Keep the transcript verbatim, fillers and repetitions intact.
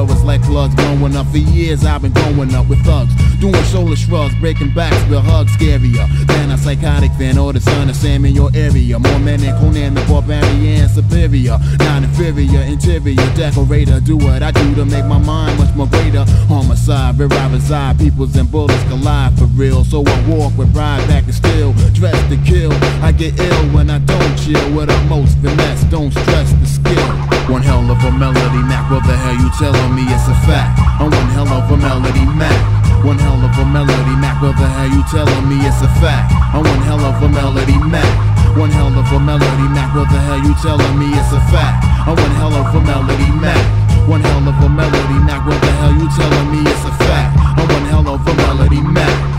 yo, it's like plugs blowing up. For years I've been growing up with thugs, doing shoulder shrugs, breaking backs with hugs scarier than a psychotic fan or the son of Sam in your area. More men than Conan the Barbarian, superior, not inferior, interior decorator. Do what I do to make my mind much more greater. Homicide, where I reside, peoples and bullets collide for real. So I walk with pride, back and still, dressed to kill. I get ill when I don't chill with utmost finesse, don't stress the skill. One hell of a melody, Mac, what the hell you telling me? It's a fact. I'm one hell of a melody, Mac. One hell of a melody, Mac, what the hell you telling me? It's a fact. I'm one hell of a melody, Mac. One hell of a melody, Mac, what the hell you telling me? It's a fact. I'm one hell of a melody, Mac. One hell of a melody, Mac, what the hell you telling me? It's a fact. I'm one hell of a melody, Mac.